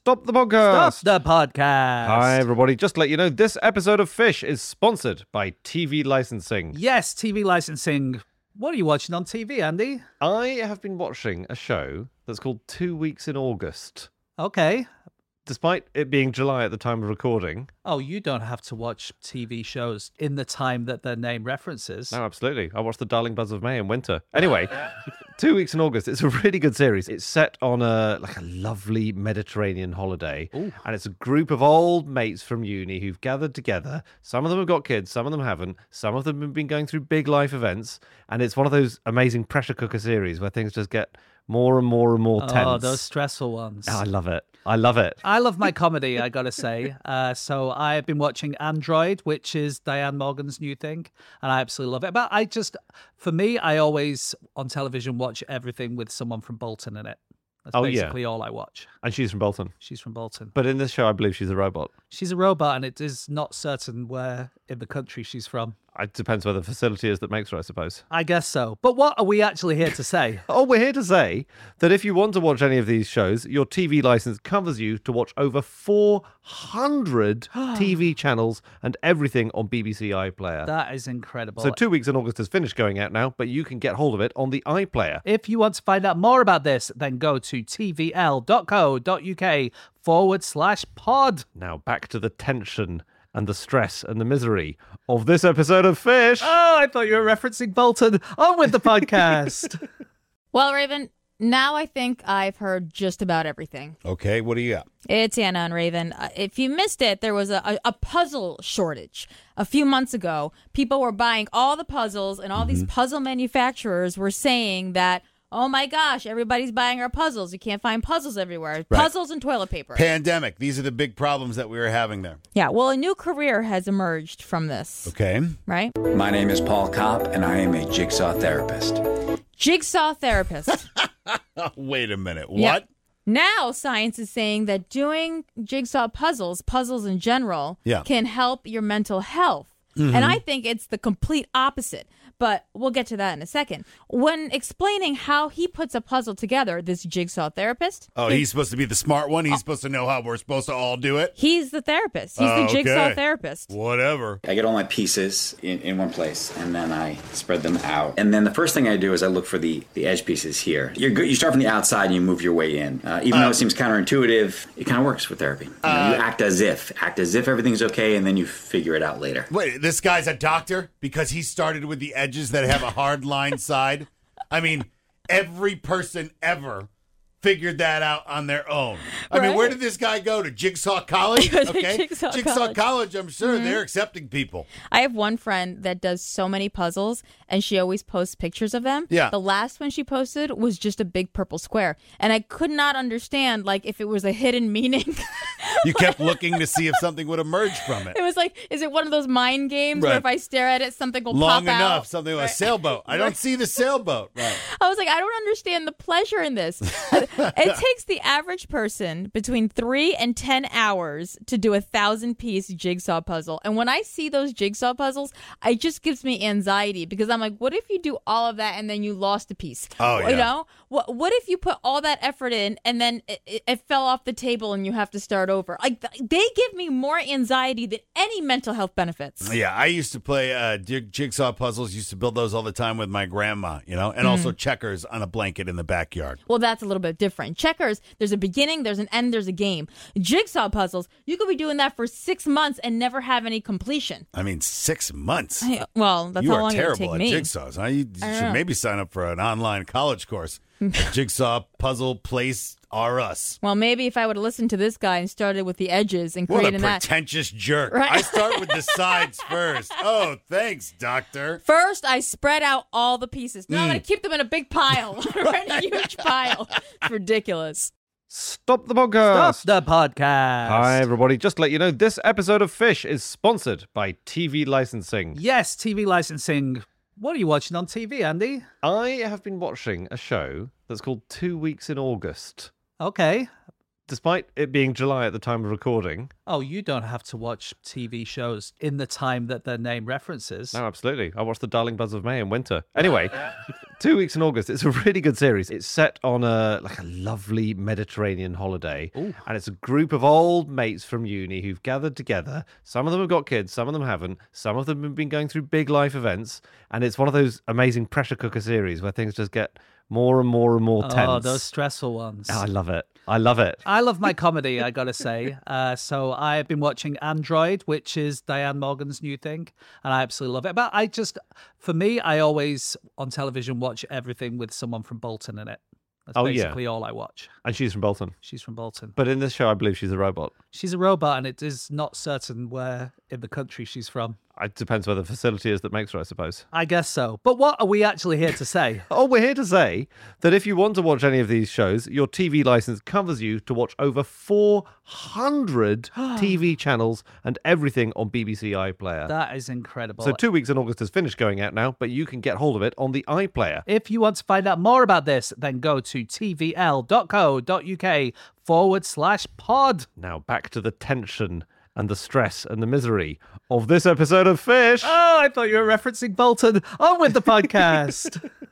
Stop the podcast. Stop the podcast. Hi, everybody. Just to let you know, this episode of Fish is sponsored by TV licensing. Yes, TV licensing. What are you watching on TV, Andy? I have been watching a show that's called 2 Weeks in August. Okay. Despite it being July at the time of recording. Oh, you don't have to watch TV shows in the time that their name references. No, absolutely. I watched The Darling Buzz of May in winter. Anyway, 2 Weeks in August. It's a really good series. It's set on a lovely Mediterranean holiday. Ooh. And it's a group of old mates from uni who've gathered together. Some of them have got kids, some of them haven't. Some of them have been going through big life events. And it's one of those amazing pressure cooker series where things just get more and more and more tense. Oh, those stressful ones. Oh, I love it. I love it. I love my comedy, I gotta say. So I've been watching Android, which is Diane Morgan's new thing, and I absolutely love it. But for me, I always on television watch everything with someone from Bolton in it. That's basically all I watch. And she's from Bolton. She's from Bolton. But in this show, I believe she's a robot. She's a robot, and it is not certain where in the country she's from. It depends where the facility is that makes her, I suppose. I guess so. But what are we actually here to say? Oh, we're here to say that if you want to watch any of these shows, your TV license covers you to watch over 400 TV channels and everything on BBC iPlayer. That is incredible. So 2 Weeks in August has finished going out now, but you can get hold of it on the iPlayer. If you want to find out more about this, then go to tvl.co.uk/pod. Now back to the tension and the stress and the misery of this episode of Fish. Oh, I thought you were referencing Bolton. On with the podcast. Well, Raven, now I think I've heard just about everything. Okay, what do you got? It's Anna and Raven. If you missed it, there was a puzzle shortage. A few months ago, people were buying all the puzzles, and all these puzzle manufacturers were saying that, oh my gosh, everybody's buying our puzzles. You can't find puzzles everywhere. Right. Puzzles and toilet paper. Pandemic. These are the big problems that we were having there. Yeah, well, a new career has emerged from this. Okay. Right? My name is Paul Kopp, and I am a jigsaw therapist. Jigsaw therapist. Wait a minute. What? Yeah. Now science is saying that doing jigsaw puzzles in general, can help your mental health. And I think it's the complete opposite. But we'll get to that in a second. When explaining how he puts a puzzle together, this jigsaw therapist... Oh, he's supposed to be the smart one? He's supposed to know how we're supposed to all do it? He's the therapist. He's the jigsaw therapist. Whatever. I get all my pieces in one place, and then I spread them out. And then the first thing I do is I look for the edge pieces here. You start from the outside and you move your way in. Even though it seems counterintuitive, it kind of works with therapy. You act as if everything's okay, and then you figure it out later. Wait, this guy's a doctor? Because he started with the edges that have a hard line side? I mean, every person ever figured that out on their own. I mean, where did this guy go? To Jigsaw College? Okay. Jigsaw College, I'm sure they're accepting people. I have one friend that does so many puzzles, and she always posts pictures of them. Yeah. The last one she posted was just a big purple square, and I could not understand, if it was a hidden meaning. You kept looking to see if something would emerge from it. It was is it one of those mind games where if I stare at it, something will Long pop out? enough, something like a sailboat. I don't see the sailboat. Right. I was like, I don't understand the pleasure in this. It takes the average person between 3 and 10 hours to do 1,000-piece jigsaw puzzle. And when I see those jigsaw puzzles, it just gives me anxiety because I'm like, what if you do all of that and then you lost a piece? Oh, yeah. You know? What if you put all that effort in and then it fell off the table and you have to start over? They give me more anxiety than any mental health benefits. Yeah, I used to play jigsaw puzzles, used to build those all the time with my grandma, and also checkers on a blanket in the backyard. Well, that's a little bit different. Checkers, there's a beginning, there's an end, there's a game. Jigsaw puzzles, you could be doing that for 6 months and never have any completion. I mean, 6 months? That's you how long it would take terrible at me. jigsaws. Huh? You should maybe sign up for an online college course. Jigsaw Puzzle Place R Us. Well, maybe if I would have listened to this guy and started with the edges and What a created that. pretentious jerk. Right. I start with the sides first. Oh, thanks, doctor. First, I spread out all the pieces. Now I'm going to keep them in a big pile. Right in a huge pile. It's ridiculous. Stop the podcast. Stop the podcast. Hi, everybody. Just to let you know, this episode of Fish is sponsored by TV licensing. Yes, TV licensing. What are you watching on TV, Andy? I have been watching a show that's called 2 Weeks in August. Okay. despite it being July at the time of recording. Oh, you don't have to watch TV shows in the time that their name references. No, absolutely. I watched The Darling Buds of May in winter. Anyway, 2 weeks in August. It's a really good series. It's set on a lovely Mediterranean holiday. Ooh. And it's a group of old mates from uni who've gathered together. Some of them have got kids, some of them haven't. Some of them have been going through big life events. And it's one of those amazing pressure cooker series where things just get more and more and more tense. Oh, those stressful ones. Oh, I love it. I love it. I love my comedy, I gotta say. So I've been watching Android, which is Diane Morgan's new thing, and I absolutely love it. But for me, I always on television watch everything with someone from Bolton in it. That's basically all I watch. And she's from Bolton. She's from Bolton. But in this show, I believe she's a robot. She's a robot, and it is not certain where in the country she's from. It depends where the facility is that makes her, I suppose. I guess so. But what are we actually here to say? Oh, we're here to say that if you want to watch any of these shows, your TV license covers you to watch over 400 TV channels and everything on BBC iPlayer. That is incredible. So 2 weeks in August has finished going out now, but you can get hold of it on the iPlayer. If you want to find out more about this, then go to tvl.co.uk/pod. Now back to the tension and the stress and the misery of this episode of Fish. Oh, I thought you were referencing Bolton. On with the podcast.